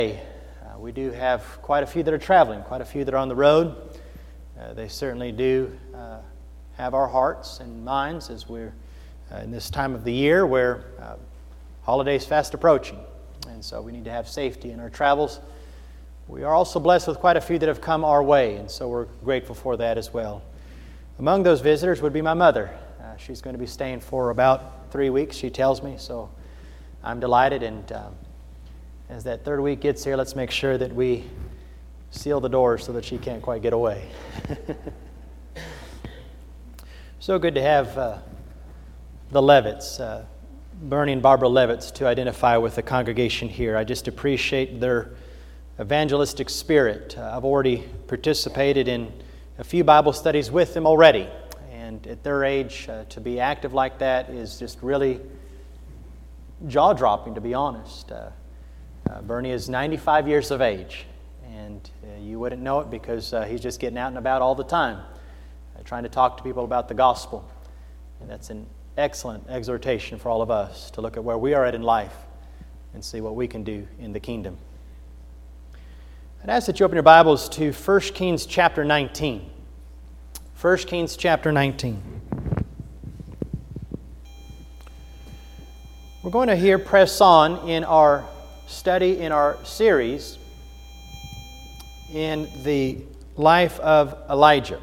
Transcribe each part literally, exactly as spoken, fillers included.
Uh, we do have quite a few that are traveling, quite a few that are on the road. Uh, they certainly do uh, have our hearts and minds as we're uh, in this time of the year where uh, holidays fast approaching. And so we need to have safety in our travels. We are also blessed with quite a few that have come our way, and so we're grateful for that as well. Among those visitors would be my mother. Uh, she's going to be staying for about three weeks, she tells me, so I'm delighted. And um, as that third week gets here, let's make sure that we seal the doors so that she can't quite get away. So good to have uh, the Levitts, uh, Bernie and Barbara Levitts, to identify with the congregation here. I just appreciate their evangelistic spirit. Uh, I've already participated in a few Bible studies with them already, and at their age, uh, to be active like that is just really jaw-dropping, to be honest. Uh, Uh, Bernie is ninety-five years of age, and uh, you wouldn't know it because uh, he's just getting out and about all the time, uh, trying to talk to people about the gospel. And that's an excellent exhortation for all of us to look at where we are at in life and see what we can do in the kingdom. I'd ask that you open your Bibles to First Kings chapter nineteen. First Kings chapter nineteen. We're going to here press on in our study in our series in the life of Elijah.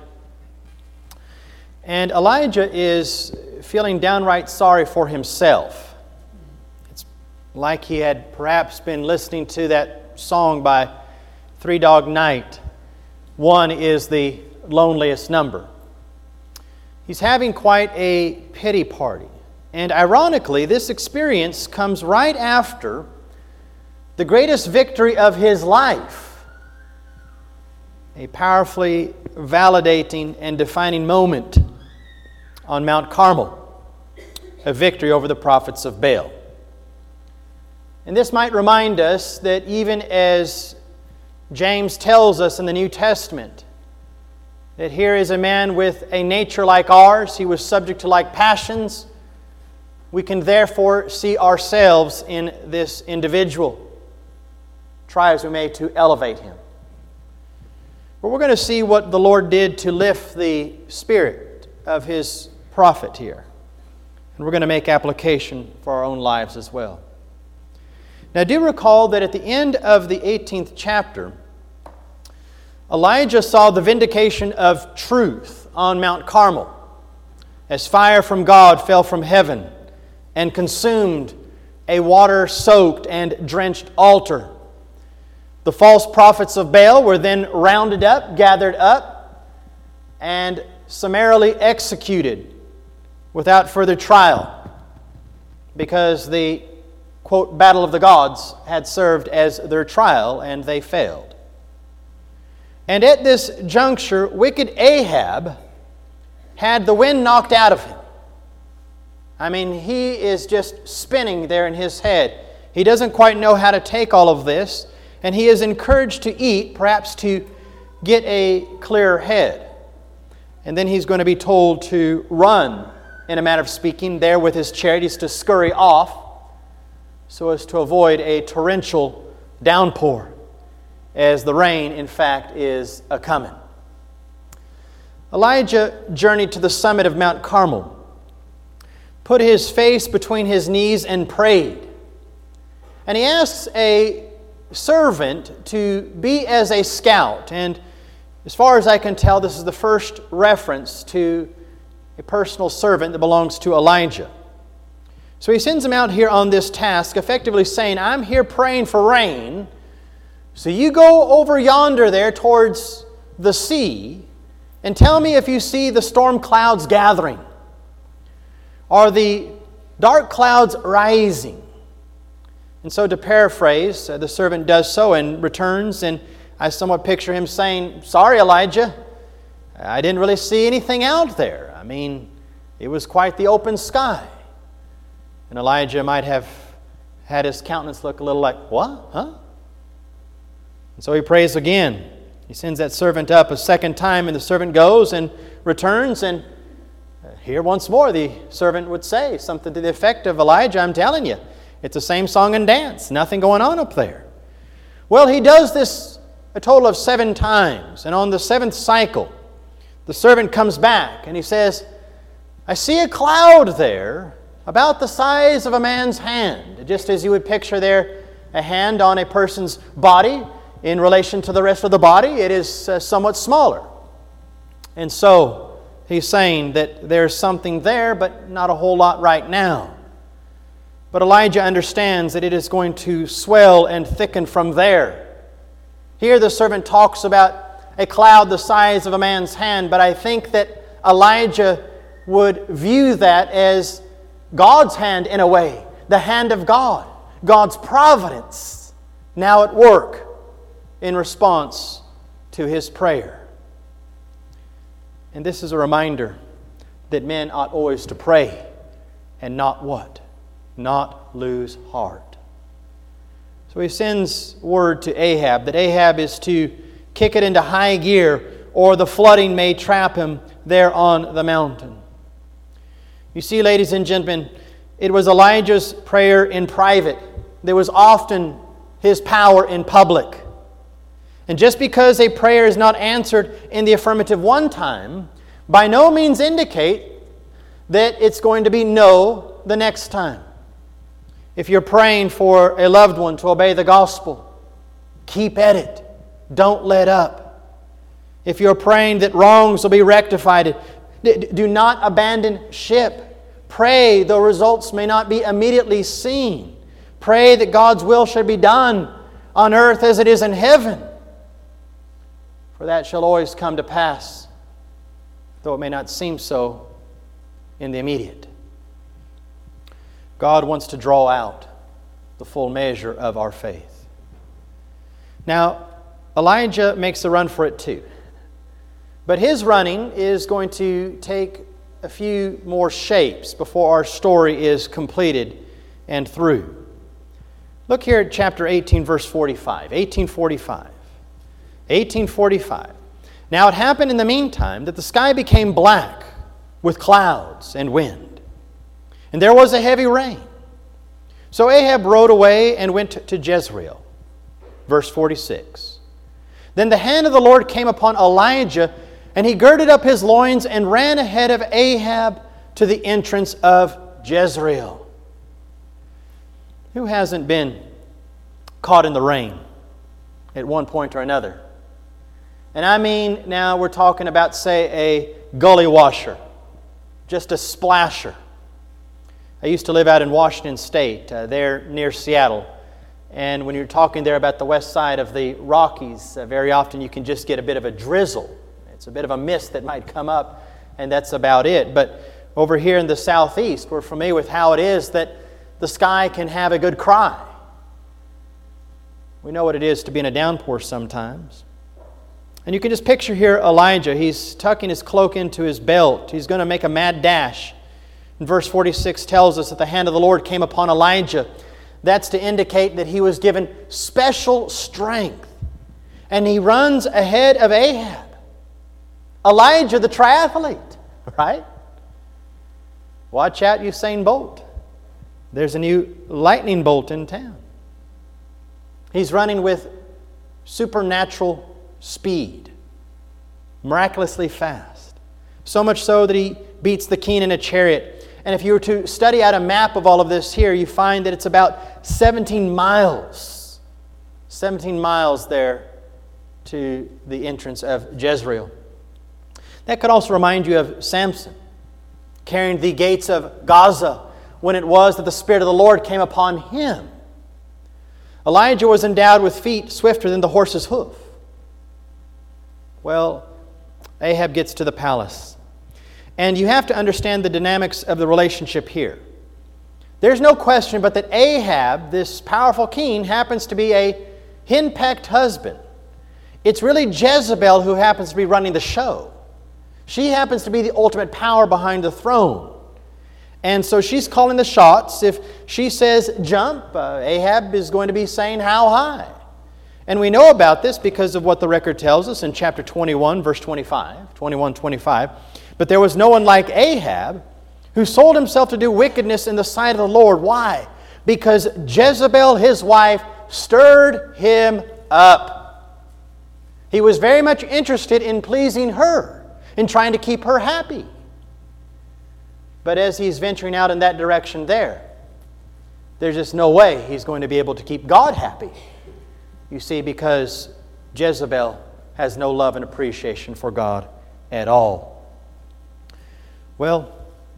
And Elijah is feeling downright sorry for himself. It's like he had perhaps been listening to that song by Three Dog Night, "One is the loneliest number." He's having quite a pity party. And ironically, this experience comes right after the greatest victory of his life, a powerfully validating and defining moment on Mount Carmel, a victory over the prophets of Baal. And this might remind us that even as James tells us in the New Testament, that here is a man with a nature like ours, he was subject to like passions, we can therefore see ourselves in this individual. Try as we may to elevate him. But we're going to see what the Lord did to lift the spirit of His prophet here. And we're going to make application for our own lives as well. Now do recall that at the end of the eighteenth chapter, Elijah saw the vindication of truth on Mount Carmel, as fire from God fell from heaven and consumed a water-soaked and drenched altar. The false prophets of Baal were then rounded up, gathered up, and summarily executed without further trial, because the, quote, battle of the gods had served as their trial, and they failed. And at this juncture, wicked Ahab had the wind knocked out of him. I mean, he is just spinning there in his head. He doesn't quite know how to take all of this. And he is encouraged to eat, perhaps to get a clearer head. And then he's going to be told to run, in a manner of speaking, there with his chariots to scurry off so as to avoid a torrential downpour, as the rain, in fact, is a-coming. Elijah journeyed to the summit of Mount Carmel, put his face between his knees and prayed. And he asks a servant to be as a scout, and as far as I can tell, this is the first reference to a personal servant that belongs to Elijah. So he sends him out here on this task, effectively saying, I'm here praying for rain, so you go over yonder there towards the sea and tell me if you see the storm clouds gathering. Are the dark clouds rising? And so to paraphrase, uh, the servant does so and returns, and I somewhat picture him saying, sorry, Elijah, I didn't really see anything out there. I mean, it was quite the open sky. And Elijah might have had his countenance look a little like, what? Huh? And so he prays again. He sends that servant up a second time, and the servant goes and returns, and here once more the servant would say something to the effect of, Elijah, I'm telling you, it's the same song and dance. Nothing going on up there. Well, he does this a total of seven times. And on the seventh cycle, the servant comes back and he says, I see a cloud there about the size of a man's hand. Just as you would picture there a hand on a person's body in relation to the rest of the body, it is uh, somewhat smaller. And so he's saying that there's something there, but not a whole lot right now. But Elijah understands that it is going to swell and thicken from there. Here the servant talks about a cloud the size of a man's hand, but I think that Elijah would view that as God's hand in a way, the hand of God, God's providence now at work in response to his prayer. And this is a reminder that men ought always to pray and not what? Not lose heart. So he sends word to Ahab that Ahab is to kick it into high gear or the flooding may trap him there on the mountain. You see, ladies and gentlemen, it was Elijah's prayer in private. There was often his power in public. And just because a prayer is not answered in the affirmative one time, by no means indicate that it's going to be no the next time. If you're praying for a loved one to obey the gospel, keep at it. Don't let up. If you're praying that wrongs will be rectified, do not abandon ship. Pray though results may not be immediately seen. Pray that God's will should be done on earth as it is in heaven. For that shall always come to pass, though it may not seem so in the immediate. God wants to draw out the full measure of our faith. Now, Elijah makes a run for it too. But his running is going to take a few more shapes before our story is completed and through. Look here at chapter eighteen, verse forty-five. eighteen forty-five. eighteen forty-five. Now it happened in the meantime that the sky became black with clouds and wind, and there was a heavy rain. So Ahab rode away and went to Jezreel. Verse forty-six. Then the hand of the Lord came upon Elijah, and he girded up his loins and ran ahead of Ahab to the entrance of Jezreel. Who hasn't been caught in the rain at one point or another? And I mean, now we're talking about, say, a gully washer, just a splasher. I used to live out in Washington State, uh, there near Seattle. And when you're talking there about the west side of the Rockies, uh, very often you can just get a bit of a drizzle. It's a bit of a mist that might come up, and that's about it. But over here in the southeast, we're familiar with how it is that the sky can have a good cry. We know what it is to be in a downpour sometimes. And you can just picture here Elijah. He's tucking his cloak into his belt. He's going to make a mad dash. And verse forty-six tells us that the hand of the Lord came upon Elijah. That's to indicate that he was given special strength. And he runs ahead of Ahab. Elijah the triathlete, right? Watch out, Usain Bolt. There's a new lightning bolt in town. He's running with supernatural speed, miraculously fast. So much so that he beats the keen in a chariot. And if you were to study out a map of all of this here, you find that it's about seventeen miles. seventeen miles there to the entrance of Jezreel. That could also remind you of Samson carrying the gates of Gaza when it was that the Spirit of the Lord came upon him. Elijah was endowed with feet swifter than the horse's hoof. Well, Ahab gets to the palace. And you have to understand the dynamics of the relationship here. There's no question but that Ahab, this powerful king, happens to be a henpecked husband. It's really Jezebel who happens to be running the show. She happens to be the ultimate power behind the throne. And so she's calling the shots. If she says jump, uh, Ahab is going to be saying how high. And we know about this because of what the record tells us in chapter twenty-one, verse twenty-five. twenty-one, twenty-five. But there was no one like Ahab who sold himself to do wickedness in the sight of the Lord. Why? Because Jezebel, his wife, stirred him up. He was very much interested in pleasing her, in trying to keep her happy. But as he's venturing out in that direction there, there's just no way he's going to be able to keep God happy. You see, because Jezebel has no love and appreciation for God at all. Well,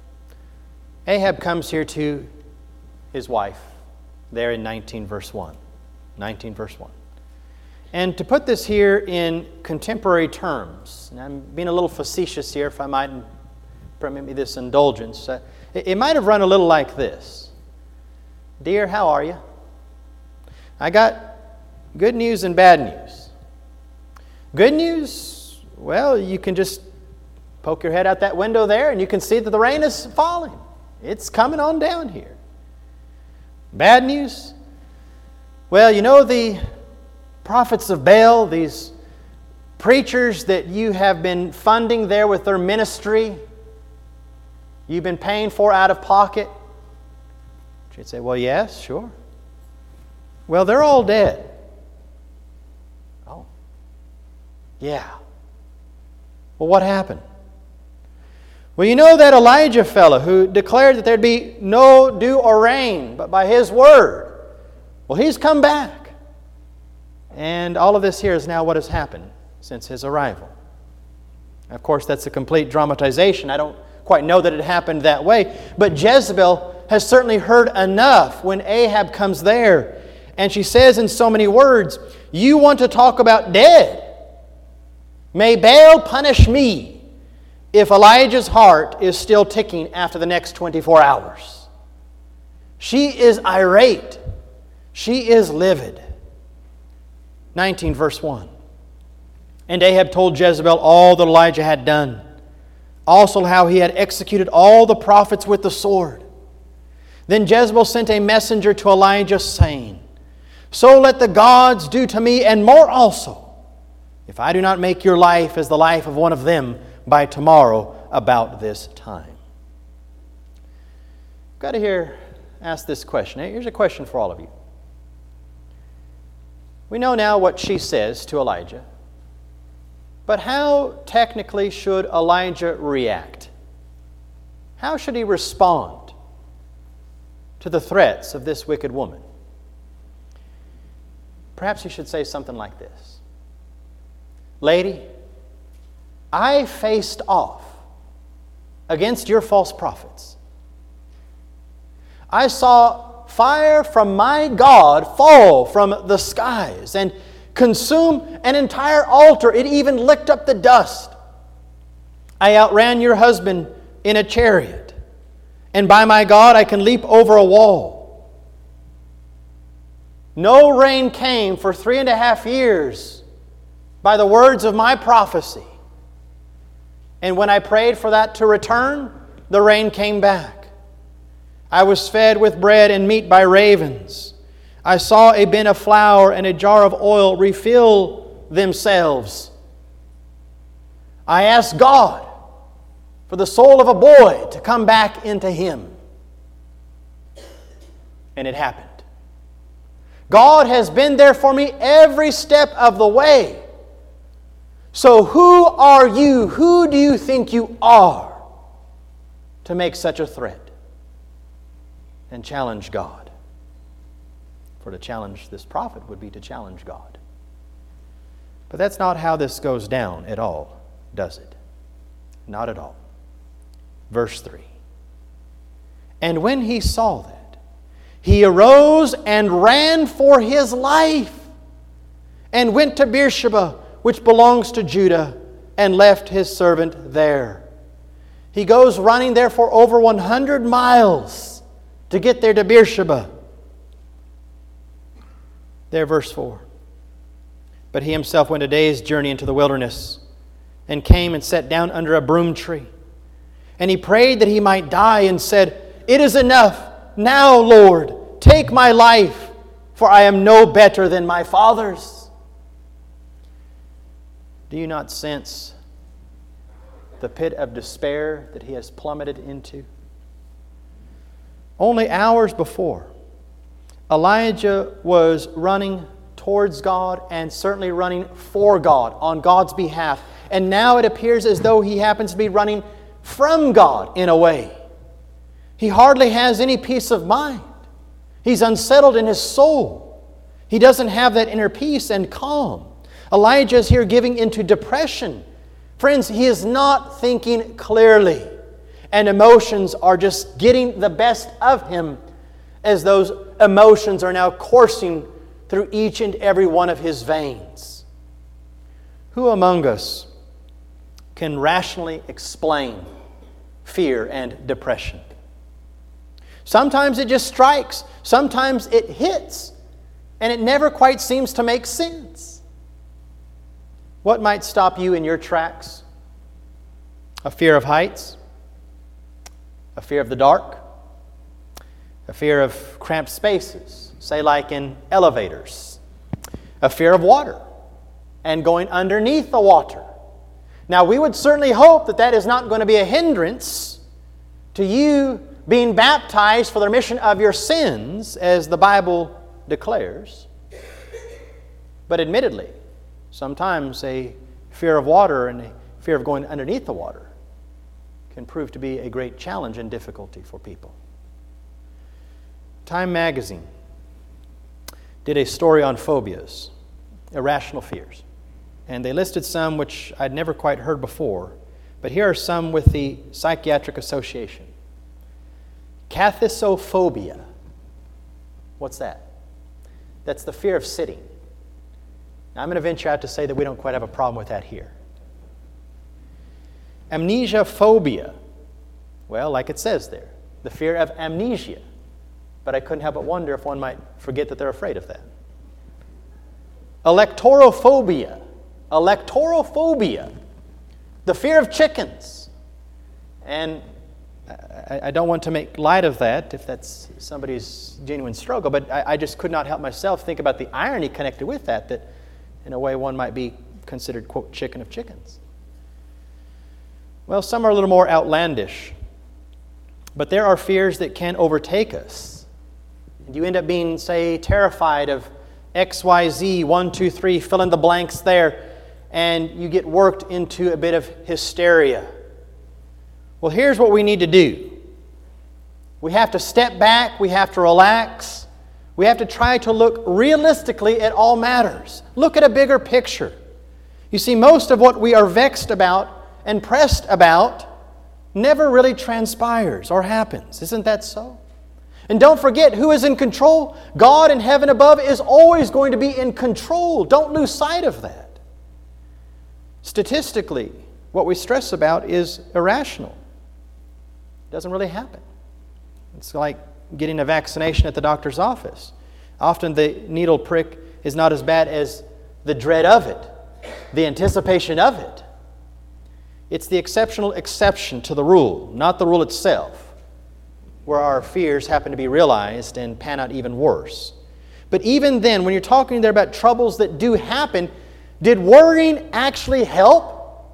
Ahab comes here to his wife there in nineteen verse one. nineteen verse one. And to put this here in contemporary terms, and I'm being a little facetious here if I might permit me this indulgence, uh, it, it might have run a little like this. Dear, how are you? I got good news and bad news. Good news, well, you can just poke your head out that window there and you can see that the rain is falling. It's coming on down here. Bad news, well, you know the prophets of Baal, these preachers that you have been funding there with their ministry, you've been paying for out of pocket. She'd say, well, yes, sure. Well, they're all dead. Oh, yeah. Well, what happened? Well, you know that Elijah fellow who declared that there'd be no dew or rain, but by his word. Well, he's come back. And all of this here is now what has happened since his arrival. Of course, that's a complete dramatization. I don't quite know that it happened that way. But Jezebel has certainly heard enough when Ahab comes there. And she says in so many words, you want to talk about dead? May Baal punish me if Elijah's heart is still ticking after the next twenty-four hours. She is irate. She is livid. nineteen verse one. And Ahab told Jezebel all that Elijah had done, also how he had executed all the prophets with the sword. Then Jezebel sent a messenger to Elijah, saying, so let the gods do to me and more also, if I do not make your life as the life of one of them by tomorrow about this time. I've got to here ask this question. Here's a question for all of you. We know now what she says to Elijah, but how technically should Elijah react? How should he respond to the threats of this wicked woman? Perhaps he should say something like this. Lady, I faced off against your false prophets. I saw fire from my God fall from the skies and consume an entire altar. It even licked up the dust. I outran your husband in a chariot, and by my God I can leap over a wall. No rain came for three and a half years by the words of my prophecy. And when I prayed for that to return, the rain came back. I was fed with bread and meat by ravens. I saw a bin of flour and a jar of oil refill themselves. I asked God for the soul of a boy to come back into him. And it happened. God has been there for me every step of the way. So who are you? Who do you think you are to make such a threat and challenge God? For to challenge this prophet would be to challenge God. But that's not how this goes down at all, does it? Not at all. Verse three. And when he saw that, he arose and ran for his life and went to Beersheba, which belongs to Judah, and left his servant there. He goes running there for over one hundred miles to get there to Beersheba. There, verse four. But he himself went a day's journey into the wilderness and came and sat down under a broom tree. And he prayed that he might die and said, it is enough. Now, Lord, take my life, for I am no better than my fathers. Do you not sense the pit of despair that he has plummeted into? Only hours before, Elijah was running towards God and certainly running for God on God's behalf. And now it appears as though he happens to be running from God in a way. He hardly has any peace of mind. He's unsettled in his soul. He doesn't have that inner peace and calm. Elijah is here giving into depression. Friends, he is not thinking clearly. And emotions are just getting the best of him as those emotions are now coursing through each and every one of his veins. Who among us can rationally explain fear and depression? Sometimes it just strikes. Sometimes it hits. And it never quite seems to make sense. What might stop you in your tracks? A fear of heights? A fear of the dark? A fear of cramped spaces, say like in elevators? A fear of water and going underneath the water? Now, we would certainly hope that that is not going to be a hindrance to you being baptized for the remission of your sins, as the Bible declares. But admittedly, sometimes a fear of water and a fear of going underneath the water can prove to be a great challenge and difficulty for people. Time magazine did a story on phobias, irrational fears. And they listed some which I'd never quite heard before, but here are some with the Psychiatric Association. Kathisophobia. What's that? That's the fear of sitting. Now, I'm going to venture out to say that we don't quite have a problem with that here. Amnesia phobia. Well, like it says there, the fear of amnesia. But I couldn't help but wonder if one might forget that they're afraid of that. Electorophobia. Electorophobia. The fear of chickens. And I, I don't want to make light of that if that's somebody's genuine struggle, but I, I just could not help myself think about the irony connected with that, that in a way one might be considered, quote, chicken of chickens. Well, some are a little more outlandish, but there are fears that can overtake us. And you end up being, say, terrified of X Y Z, one, two, three, fill in the blanks there, and you get worked into a bit of hysteria. Well, here's what we need to do. We have to step back, we have to relax, we have to try to look realistically at all matters. Look at a bigger picture. You see, most of what we are vexed about and pressed about never really transpires or happens. Isn't that so? And don't forget, who is in control? God in heaven above is always going to be in control. Don't lose sight of that. Statistically, what we stress about is irrational. It doesn't really happen. It's like getting a vaccination at the doctor's office. Often the needle prick is not as bad as the dread of it, the anticipation of it. It's the exceptional exception to the rule, not the rule itself, where our fears happen to be realized and pan out even worse. But even then, when you're talking there about troubles that do happen, did worrying actually help?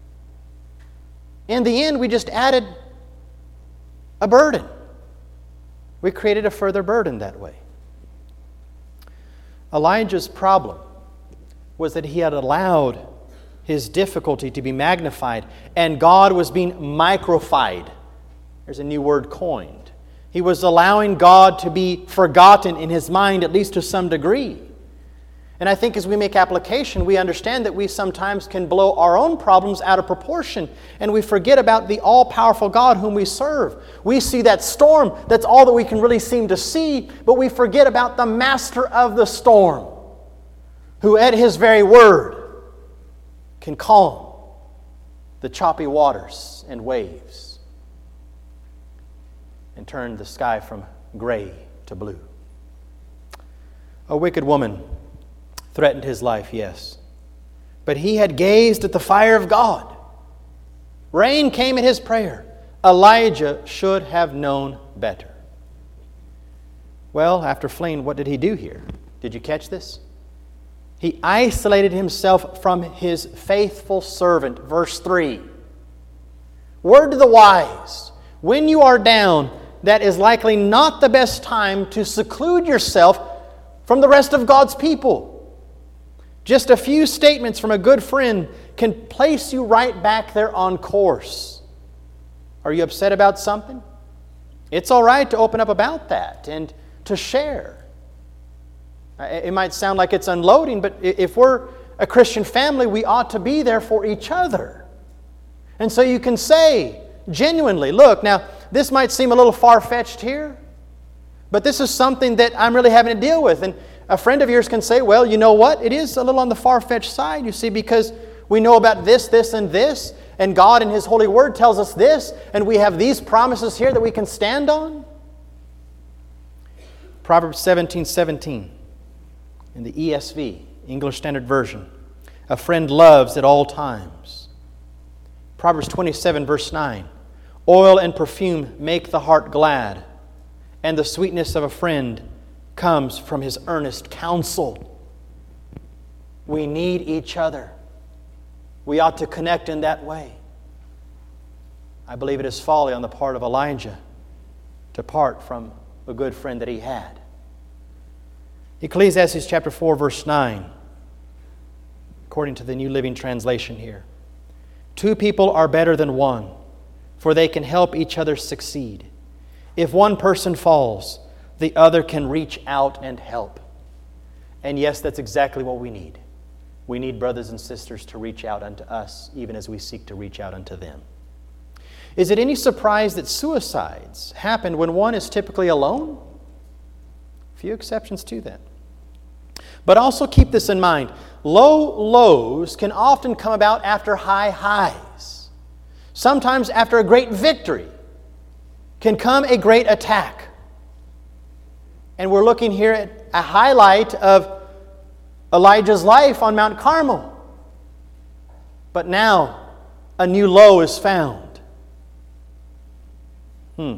In the end, we just added a burden. We created a further burden that way. Elijah's problem was that he had allowed his difficulty to be magnified, and God was being microfied. There's a new word coined. He was allowing God to be forgotten in his mind, at least to some degree. And I think as we make application, we understand that we sometimes can blow our own problems out of proportion, and we forget about the all-powerful God whom we serve. We see that storm, that's all that we can really seem to see, but we forget about the master of the storm, who at his very word can calm the choppy waters and waves and turn the sky from gray to blue. A wicked woman threatened his life, yes. But he had gazed at the fire of God. Rain came at his prayer. Elijah should have known better. Well, after fleeing, what did he do here? Did you catch this? He isolated himself from his faithful servant. Verse three. Word to the wise. When you are down, that is likely not the best time to seclude yourself from the rest of God's people. Just a few statements from a good friend can place you right back there on course. Are you upset about something? It's all right to open up about that and to share. It might sound like it's unloading, but if we're a Christian family, we ought to be there for each other. And so you can say genuinely, look, now this might seem a little far-fetched here, but this is something that I'm really having to deal with. And a friend of yours can say, well, you know what? It is a little on the far-fetched side, you see, because we know about this, this, and this, and God in His holy word tells us this, and we have these promises here that we can stand on. Proverbs seventeen seventeen in the E S V, English Standard Version. A friend loves at all times. Proverbs twenty-seven verse nine. Oil and perfume make the heart glad, and the sweetness of a friend comes from his earnest counsel. We need each other. We ought to connect in that way. I believe it is folly on the part of Elijah to part from a good friend that he had. Ecclesiastes chapter four verse nine, according to the New Living Translation here. Two people are better than one, for they can help each other succeed. If one person falls, the other can reach out and help. And yes, that's exactly what we need. We need brothers and sisters to reach out unto us, even as we seek to reach out unto them. Is it any surprise that suicides happen when one is typically alone? Few exceptions to that. But also keep this in mind. Low lows can often come about after high highs. Sometimes after a great victory can come a great attack. And we're looking here at a highlight of Elijah's life on Mount Carmel. But now a new low is found. Hmm.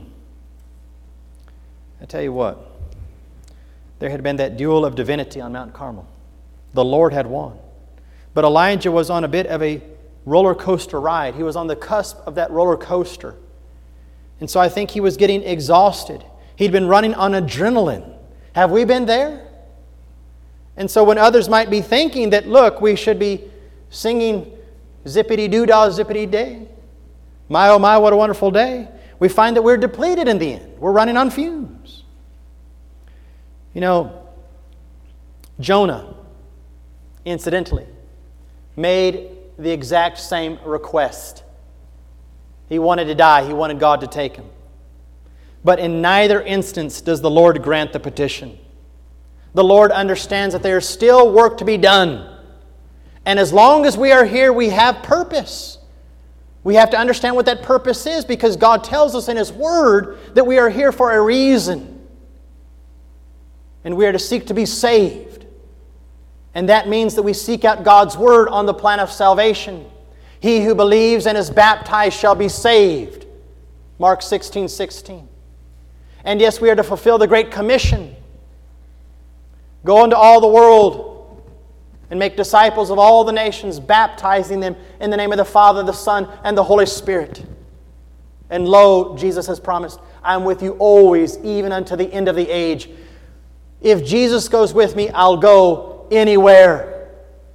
I tell you what. There had been that duel of divinity on Mount Carmel. The Lord had won. But Elijah was on a bit of a roller coaster ride. He was on the cusp of that roller coaster. And so I think he was getting exhausted. He'd been running on adrenaline. Have we been there? And so when others might be thinking that, look, we should be singing zippity-doo-dah, zippity-day, my oh my, what a wonderful day, we find that we're depleted in the end. We're running on fumes. You know, Jonah, incidentally, made the exact same request. He wanted to die. He wanted God to take him. But in neither instance does the Lord grant the petition. The Lord understands that there is still work to be done. And as long as we are here, we have purpose. We have to understand what that purpose is, because God tells us in His Word that we are here for a reason. And we are to seek to be saved. And that means that we seek out God's Word on the plan of salvation. He who believes and is baptized shall be saved. Mark sixteen sixteen. And yes, we are to fulfill the Great Commission. Go into all the world and make disciples of all the nations, baptizing them in the name of the Father, the Son, and the Holy Spirit. And lo, Jesus has promised, I'm with you always, even unto the end of the age. If Jesus goes with me, I'll go anywhere.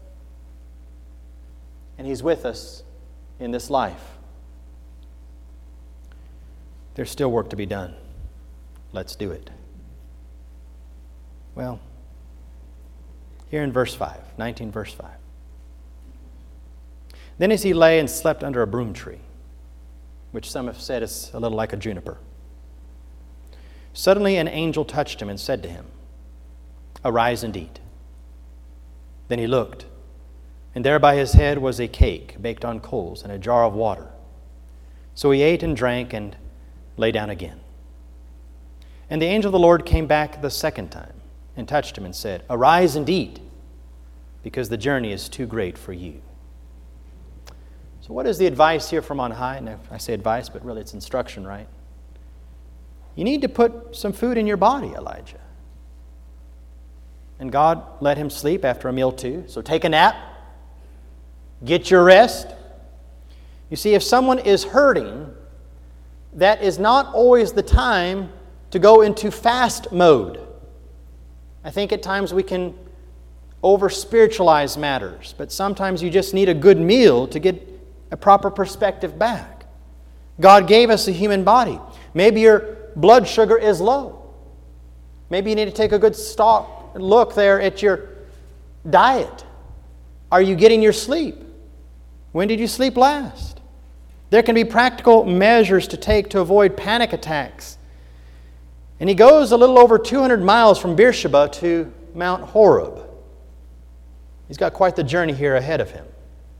And He's with us in this life. There's still work to be done. Let's do it. Well, here in verse five, nineteen verse five. Then as he lay and slept under a broom tree, which some have said is a little like a juniper, suddenly an angel touched him and said to him, Arise and eat. Then he looked, and there by his head was a cake baked on coals and a jar of water. So he ate and drank and lay down again. And the angel of the Lord came back the second time and touched him and said, Arise and eat, because the journey is too great for you. So what is the advice here from on high? Now, I say advice, but really it's instruction, right? You need to put some food in your body, Elijah. And God let him sleep after a meal too. So take a nap. Get your rest. You see, if someone is hurting, that is not always the time to go into fast mode. I think at times we can over-spiritualize matters, but sometimes you just need a good meal to get a proper perspective back. God gave us a human body. Maybe your blood sugar is low. Maybe you need to take a good stock look there at your diet. Are you getting your sleep? When did you sleep last? There can be practical measures to take to avoid panic attacks. And he goes a little over two hundred miles from Beersheba to Mount Horeb. He's got quite the journey here ahead of him.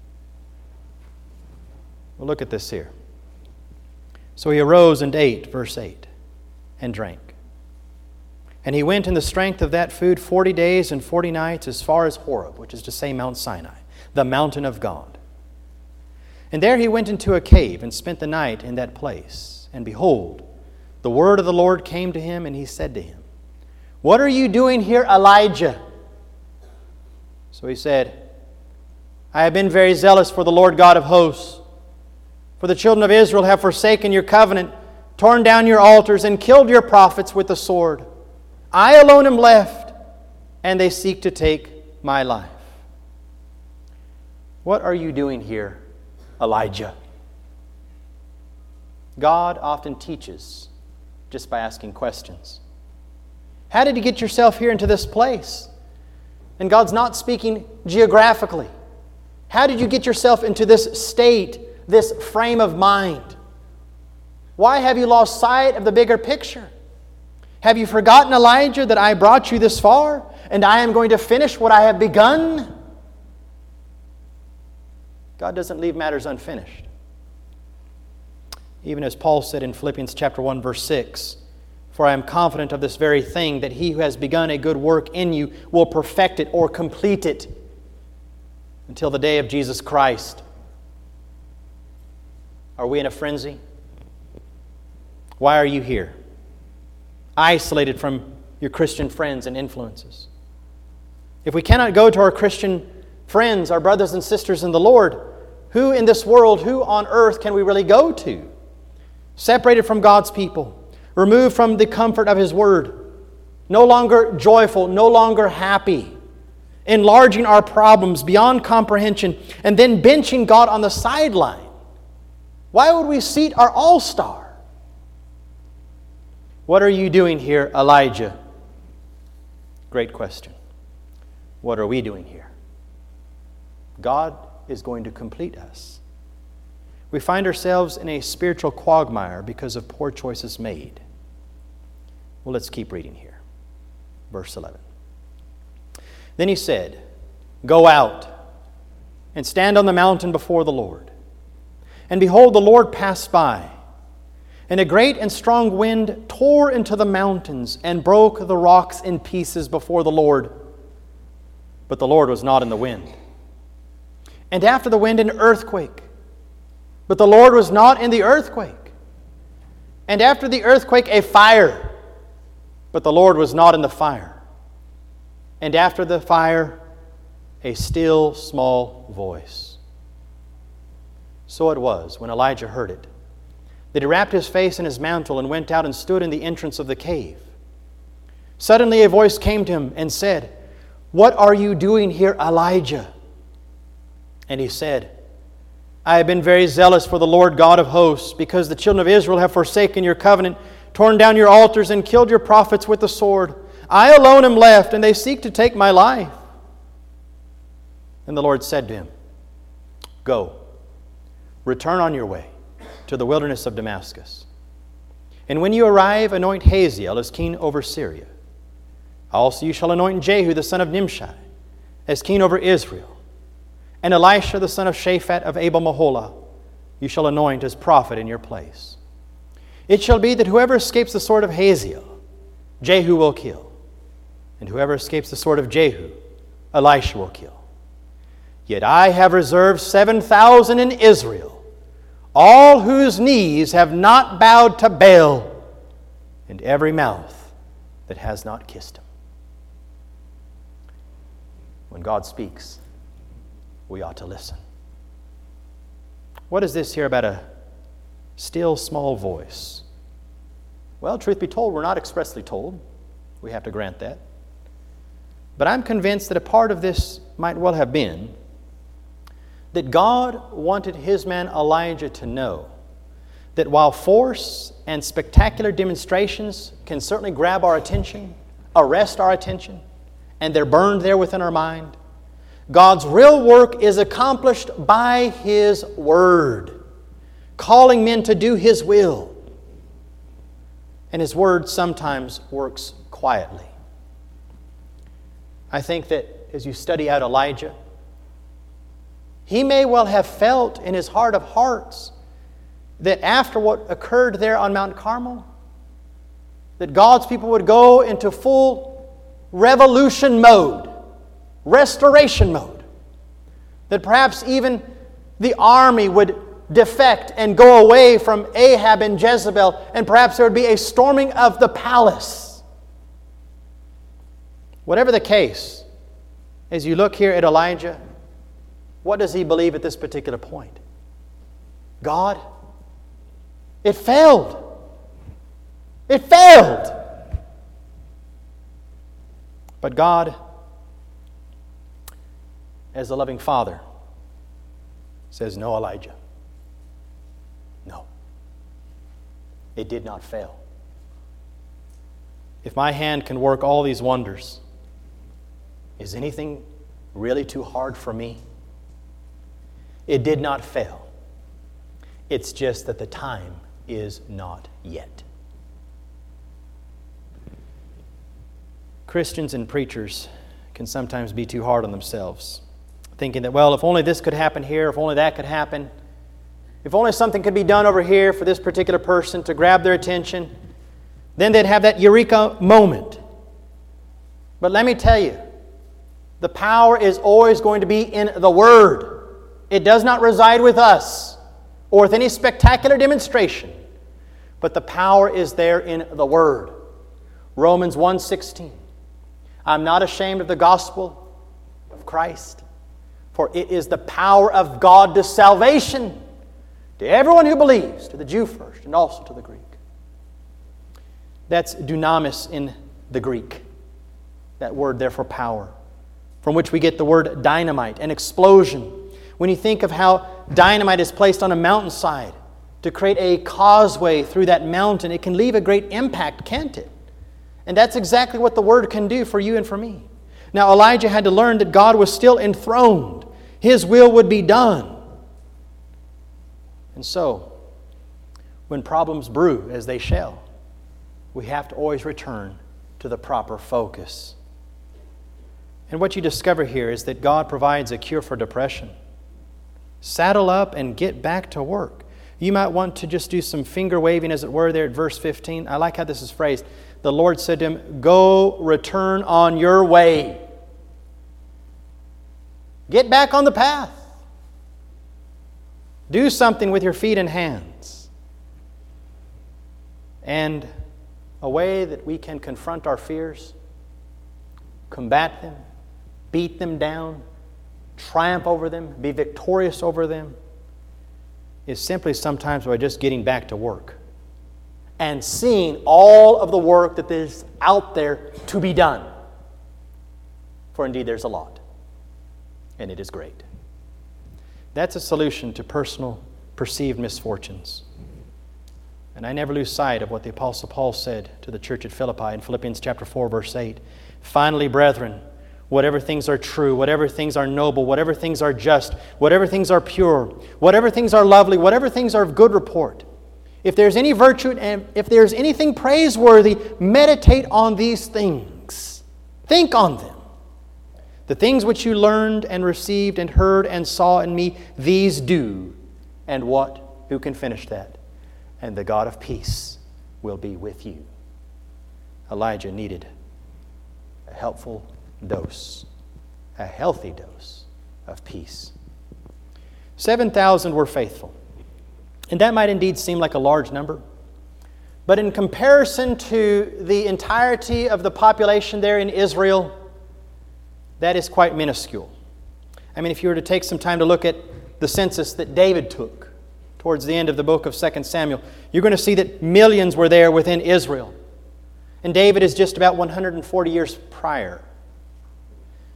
Well, look at this here. So he arose and ate, verse eight, and drank. And he went in the strength of that food forty days and forty nights as far as Horeb, which is to say Mount Sinai, the mountain of God. And there he went into a cave and spent the night in that place. And behold, the word of the Lord came to him, and he said to him, "What are you doing here, Elijah?" So he said, "I have been very zealous for the Lord God of hosts. For the children of Israel have forsaken your covenant, torn down your altars, and killed your prophets with the sword. I alone am left, and they seek to take my life." What are you doing here, Elijah? God often teaches just by asking questions. How did you get yourself here into this place? And God's not speaking geographically. How did you get yourself into this state, this frame of mind? Why have you lost sight of the bigger picture? Have you forgotten, Elijah, that I brought you this far, and I am going to finish what I have begun? God doesn't leave matters unfinished. Even as Paul said in Philippians chapter one, verse six, "For I am confident of this very thing, that he who has begun a good work in you will perfect it," or complete it, until the day of Jesus Christ. Are we in a frenzy? Why are you here? Isolated from your Christian friends and influences. If we cannot go to our Christian friends, our brothers and sisters in the Lord, who in this world, who on earth can we really go to? Separated from God's people, removed from the comfort of His Word, no longer joyful, no longer happy, enlarging our problems beyond comprehension, and then benching God on the sideline. Why would we seat our all-star? What are you doing here, Elijah? Great question. What are we doing here? God is going to complete us. We find ourselves in a spiritual quagmire because of poor choices made. Well, let's keep reading here. Verse eleven. Then he said, "Go out and stand on the mountain before the Lord." And behold, the Lord passed by, and a great and strong wind tore into the mountains and broke the rocks in pieces before the Lord. But the Lord was not in the wind. And after the wind, an earthquake. But the Lord was not in the earthquake. And after the earthquake, a fire. But the Lord was not in the fire. And after the fire, a still small voice. So it was, when Elijah heard it, that he wrapped his face in his mantle and went out and stood in the entrance of the cave. Suddenly a voice came to him and said, "What are you doing here, Elijah?" And he said, "I have been very zealous for the Lord God of hosts, because the children of Israel have forsaken your covenant, torn down your altars, and killed your prophets with the sword. I alone am left, and they seek to take my life." And the Lord said to him, "Go, return on your way to the wilderness of Damascus. And when you arrive, anoint Hazael as king over Syria. Also you shall anoint Jehu the son of Nimshi as king over Israel. And Elisha the son of Shaphat of Abel-Meholah you shall anoint as prophet in your place. It shall be that whoever escapes the sword of Hazael, Jehu will kill. And whoever escapes the sword of Jehu, Elisha will kill. Yet I have reserved seven thousand in Israel, all whose knees have not bowed to Baal, and every mouth that has not kissed him." When God speaks, we ought to listen. What is this here about a still small voice? Well, truth be told, we're not expressly told. We have to grant that. But I'm convinced that a part of this might well have been that God wanted His man Elijah to know that while force and spectacular demonstrations can certainly grab our attention, arrest our attention, and they're burned there within our mind, God's real work is accomplished by His Word, calling men to do His will. And His Word sometimes works quietly. I think that as you study out Elijah, he may well have felt in his heart of hearts that after what occurred there on Mount Carmel, that God's people would go into full revolution mode, restoration mode. That perhaps even the army would defect and go away from Ahab and Jezebel, and perhaps there would be a storming of the palace. Whatever the case, as you look here at Elijah, what does he believe at this particular point? God, it failed. It failed. But God, as a loving Father, says, no, Elijah. No. It did not fail. If my hand can work all these wonders, is anything really too hard for me? It did not fail. It's just that the time is not yet. Christians and preachers can sometimes be too hard on themselves, thinking that, well, if only this could happen here, if only that could happen, if only something could be done over here for this particular person to grab their attention, then they'd have that eureka moment. But let me tell you, the power is always going to be in the Word. It does not reside with us or with any spectacular demonstration, but the power is there in the Word. Romans one sixteen. I'm not ashamed of the gospel of Christ, for it is the power of God to salvation to everyone who believes, to the Jew first and also to the Greek. That's dunamis in the Greek, that word there for power, from which we get the word dynamite, an explosion. When you think of how dynamite is placed on a mountainside to create a causeway through that mountain, it can leave a great impact, can't it? And that's exactly what the Word can do for you and for me. Now, Elijah had to learn that God was still enthroned. His will would be done. And so, when problems brew, as they shall, we have to always return to the proper focus. And what you discover here is that God provides a cure for depression. Saddle up and get back to work. You might want to just do some finger waving, as it were, there at verse fifteen. I like how this is phrased. The Lord said to him, go return on your way. Get back on the path. Do something with your feet and hands. And a way that we can confront our fears, combat them, beat them down, triumph over them, be victorious over them, is simply sometimes by just getting back to work and seeing all of the work that is out there to be done. For indeed there's a lot, and it is great. That's a solution to personal perceived misfortunes. And I never lose sight of what the Apostle Paul said to the church at Philippi in Philippians chapter four, verse eight. Finally, brethren, whatever things are true, whatever things are noble, whatever things are just, whatever things are pure, whatever things are lovely, whatever things are of good report, if there's any virtue and if there's anything praiseworthy, meditate on these things. Think on them. The things which you learned and received and heard and saw in me, these do. And what? Who can finish that? And the God of peace will be with you. Elijah needed a helpful dose, a healthy dose of peace. seven thousand were faithful. And that might indeed seem like a large number. But in comparison to the entirety of the population there in Israel, that is quite minuscule. I mean, if you were to take some time to look at the census that David took towards the end of the book of Second Samuel, you're going to see that millions were there within Israel. And David is just about one hundred forty years prior.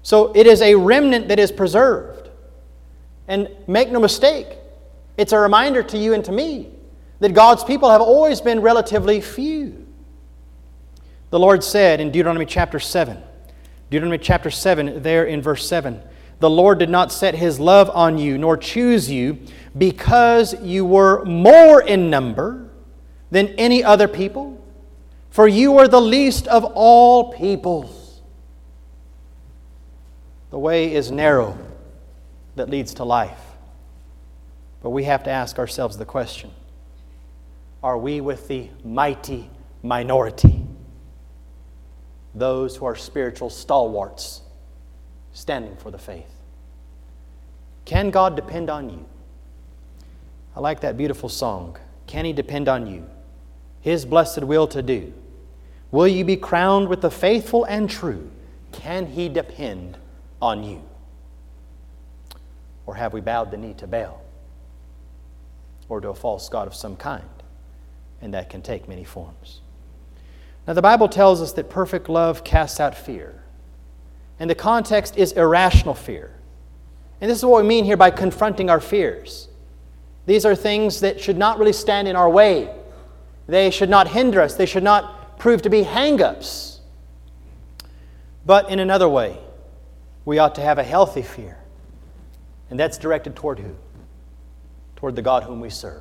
So it is a remnant that is preserved. And make no mistake, it's a reminder to you and to me that God's people have always been relatively few. The Lord said in Deuteronomy chapter seven, Deuteronomy chapter seven, there in verse seven, the Lord did not set His love on you, nor choose you, because you were more in number than any other people, for you were the least of all peoples. The way is narrow that leads to life. But we have to ask ourselves the question, are we with the mighty minority? Those who are spiritual stalwarts standing for the faith. Can God depend on you? I like that beautiful song. Can He depend on you? His blessed will to do. Will you be crowned with the faithful and true? Can He depend on you? Or have we bowed the knee to Baal? Or to a false god of some kind? And that can take many forms. Now the Bible tells us that perfect love casts out fear. And the context is irrational fear. And this is what we mean here by confronting our fears. These are things that should not really stand in our way. They should not hinder us. They should not prove to be hang-ups. But in another way, we ought to have a healthy fear. And that's directed toward who? Toward the God whom we serve.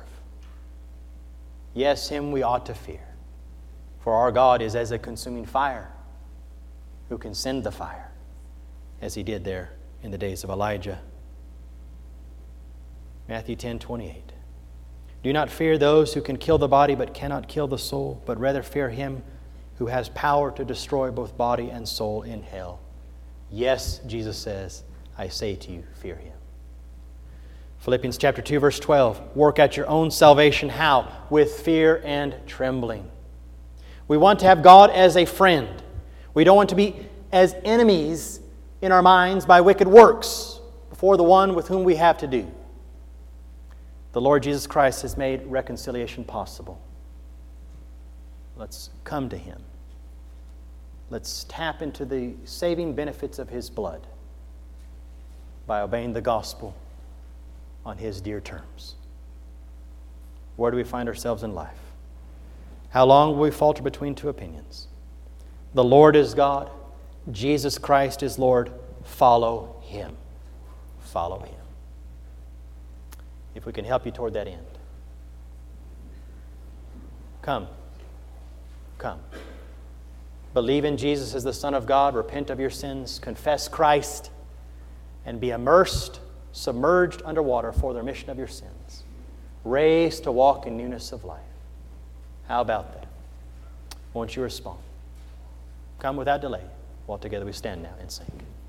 Yes, Him we ought to fear. For our God is as a consuming fire, who can send the fire, as He did there in the days of Elijah. Matthew ten twenty-eight. Do not fear those who can kill the body but cannot kill the soul, but rather fear Him who has power to destroy both body and soul in hell. Yes, Jesus says, I say to you, fear Him. Philippians chapter two, verse twelve. Work out your own salvation. How? With fear and trembling. We want to have God as a friend. We don't want to be as enemies in our minds by wicked works before the one with whom we have to do. The Lord Jesus Christ has made reconciliation possible. Let's come to Him. Let's tap into the saving benefits of His blood by obeying the gospel on His dear terms. Where do we find ourselves in life? How long will we falter between two opinions? The Lord is God. Jesus Christ is Lord. Follow Him. Follow Him. If we can help you toward that end. Come. Come. Believe in Jesus as the Son of God. Repent of your sins. Confess Christ. And be immersed, submerged underwater for the remission of your sins. Raised to walk in newness of life. How about that? Won't you respond? Come without delay, while together we stand now and sing.